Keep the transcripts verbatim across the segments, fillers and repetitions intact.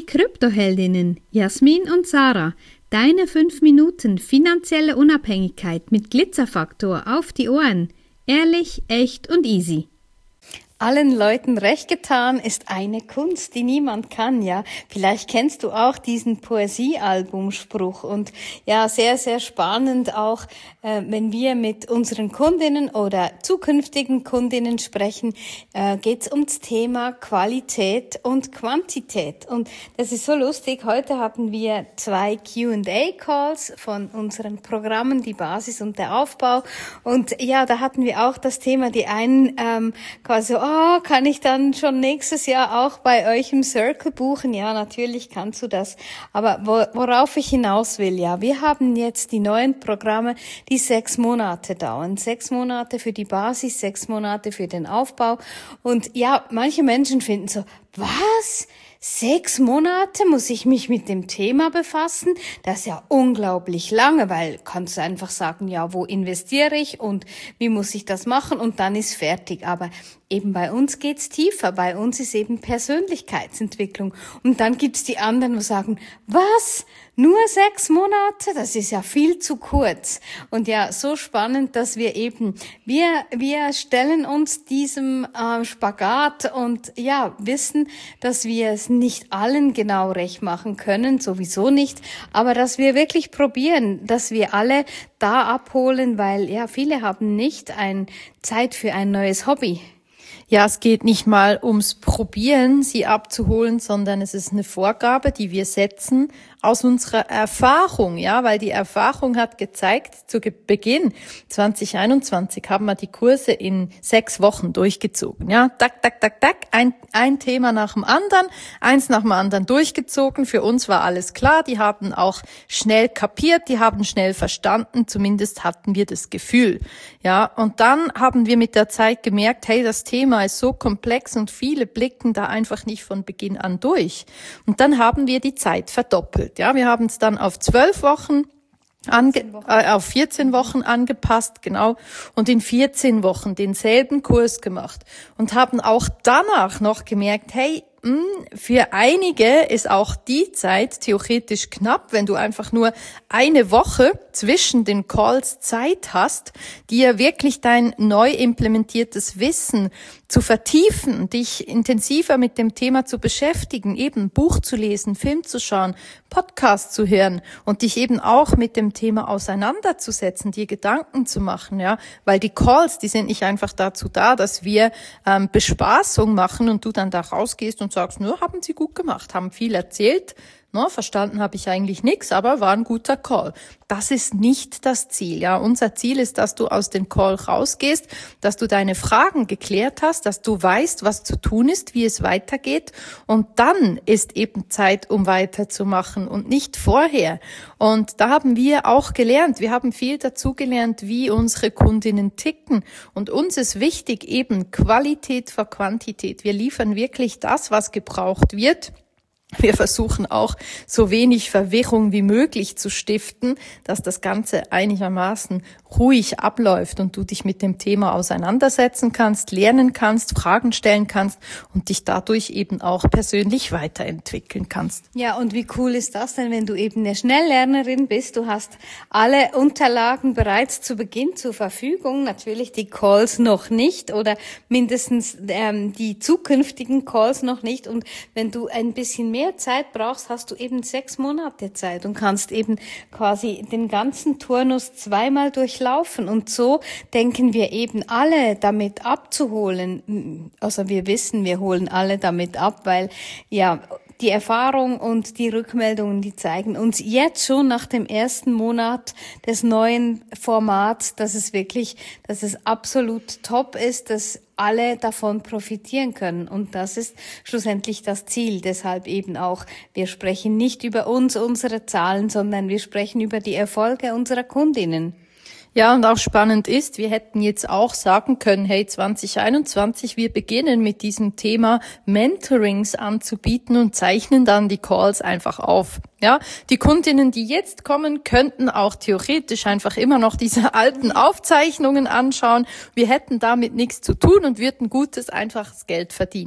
Kryptoheldinnen Jasmin und Sarah, deine fünf Minuten finanzielle Unabhängigkeit mit Glitzerfaktor auf die Ohren. Ehrlich, echt und easy. Allen Leuten recht getan ist eine Kunst, die niemand kann, ja. Vielleicht kennst du auch diesen Poesiealbumspruch und ja, sehr, sehr spannend auch, äh, wenn wir mit unseren Kundinnen oder zukünftigen Kundinnen sprechen, äh, geht's ums Thema Qualität und Quantität. Und das ist so lustig. Heute hatten wir zwei Q and A Calls von unseren Programmen, die Basis und der Aufbau. Und ja, da hatten wir auch das Thema, die einen ähm, quasi so, oh, kann ich dann schon nächstes Jahr auch bei euch im Circle buchen? Ja, natürlich kannst du das. Aber worauf ich hinaus will, ja, wir haben jetzt die neuen Programme, die sechs Monate dauern. Sechs Monate für die Basis, sechs Monate für den Aufbau. Und ja, manche Menschen finden so, was? Sechs Monate muss ich mich mit dem Thema befassen? Das ist ja unglaublich lange, weil kannst du einfach sagen, ja, wo investiere ich und wie muss ich das machen und dann ist fertig. Aber eben bei uns geht's tiefer. Bei uns ist eben Persönlichkeitsentwicklung. Und dann gibt's die anderen, die sagen, was? Nur sechs Monate? Das ist ja viel zu kurz. Und ja, so spannend, dass wir eben, wir, wir stellen uns diesem äh, Spagat und ja, wissen, dass wir es nicht allen genau recht machen können, sowieso nicht, aber dass wir wirklich probieren, dass wir alle da abholen, weil ja, viele haben nicht ein Zeit für ein neues Hobby. Ja, es geht nicht mal ums Probieren, sie abzuholen, sondern es ist eine Vorgabe, die wir setzen aus unserer Erfahrung, ja, weil die Erfahrung hat gezeigt, zu Beginn zwanzig einundzwanzig haben wir die Kurse in sechs Wochen durchgezogen, ja, tak, tak, tak, tak, ein, ein Thema nach dem anderen, eins nach dem anderen durchgezogen. Für uns war alles klar, die haben auch schnell kapiert, die haben schnell verstanden, zumindest hatten wir das Gefühl, ja, und dann haben wir mit der Zeit gemerkt, hey, das Thema ist so komplex und viele blicken da einfach nicht von Beginn an durch. Und dann haben wir die Zeit verdoppelt. Ja, wir haben es dann auf zwölf Wochen, ange äh, auf vierzehn Wochen angepasst, genau, und in vierzehn Wochen denselben Kurs gemacht und haben auch danach noch gemerkt, hey, mh, für einige ist auch die Zeit theoretisch knapp, wenn du einfach nur eine Woche zwischen den Calls Zeit hast, dir wirklich dein neu implementiertes Wissen zu vertiefen, dich intensiver mit dem Thema zu beschäftigen, eben Buch zu lesen, Film zu schauen, Podcast zu hören und dich eben auch mit dem Thema auseinanderzusetzen, dir Gedanken zu machen, ja, weil die Calls, die sind nicht einfach dazu da, dass wir ähm, Bespaßung machen und du dann da rausgehst und sagst, nur haben sie gut gemacht, haben viel erzählt, no, verstanden habe ich eigentlich nichts, aber war ein guter Call. Das ist nicht das Ziel. Ja, unser Ziel ist, dass du aus dem Call rausgehst, dass du deine Fragen geklärt hast, dass du weißt, was zu tun ist, wie es weitergeht. Und dann ist eben Zeit, um weiterzumachen und nicht vorher. Und da haben wir auch gelernt. Wir haben viel dazu gelernt, wie unsere Kundinnen ticken. Und uns ist wichtig eben Qualität vor Quantität. Wir liefern wirklich das, was gebraucht wird. Wir versuchen auch, so wenig Verwirrung wie möglich zu stiften, dass das Ganze einigermaßen ruhig abläuft und du dich mit dem Thema auseinandersetzen kannst, lernen kannst, Fragen stellen kannst und dich dadurch eben auch persönlich weiterentwickeln kannst. Ja, und wie cool ist das denn, wenn du eben eine Schnelllernerin bist? Du hast alle Unterlagen bereits zu Beginn zur Verfügung, natürlich die Calls noch nicht oder mindestens ähm, die zukünftigen Calls noch nicht. Und wenn du ein bisschen mehr mehr Zeit brauchst, hast du eben sechs Monate Zeit und kannst eben quasi den ganzen Turnus zweimal durchlaufen. Und so denken wir eben alle damit abzuholen. Also wir wissen, wir holen alle damit ab, weil ja die Erfahrung und die Rückmeldungen, die zeigen uns jetzt schon nach dem ersten Monat des neuen Formats, dass es wirklich, dass es absolut top ist, dass alle davon profitieren können. Und das ist schlussendlich das Ziel. Deshalb eben auch, wir sprechen nicht über uns, unsere Zahlen, sondern wir sprechen über die Erfolge unserer Kundinnen. Ja, und auch spannend ist, wir hätten jetzt auch sagen können, hey, zwanzig einundzwanzig, wir beginnen mit diesem Thema Mentorings anzubieten und zeichnen dann die Calls einfach auf. Ja, die Kundinnen, die jetzt kommen, könnten auch theoretisch einfach immer noch diese alten Aufzeichnungen anschauen. Wir hätten damit nichts zu tun und würden gutes, einfaches Geld verdienen.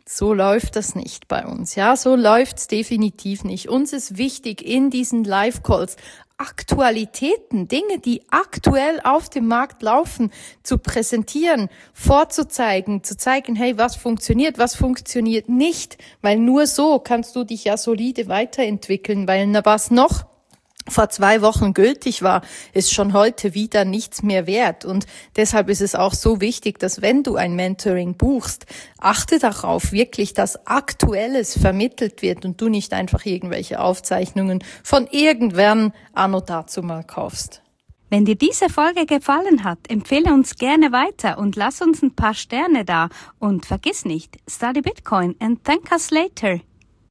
So läuft das nicht bei uns. Ja, so läuft's definitiv nicht. Uns ist wichtig, in diesen Live-Calls Aktualitäten, Dinge, die aktuell auf dem Markt laufen, zu präsentieren, vorzuzeigen, zu zeigen, hey, was funktioniert, was funktioniert nicht, weil nur so kannst du dich ja solide weiterentwickeln, weil na was noch vor zwei Wochen gültig war, ist schon heute wieder nichts mehr wert. Und deshalb ist es auch so wichtig, dass wenn du ein Mentoring buchst, achte darauf wirklich, dass Aktuelles vermittelt wird und du nicht einfach irgendwelche Aufzeichnungen von irgendwann anno dazu mal kaufst. Wenn dir diese Folge gefallen hat, empfehle uns gerne weiter und lass uns ein paar Sterne da. Und vergiss nicht, study Bitcoin and thank us later.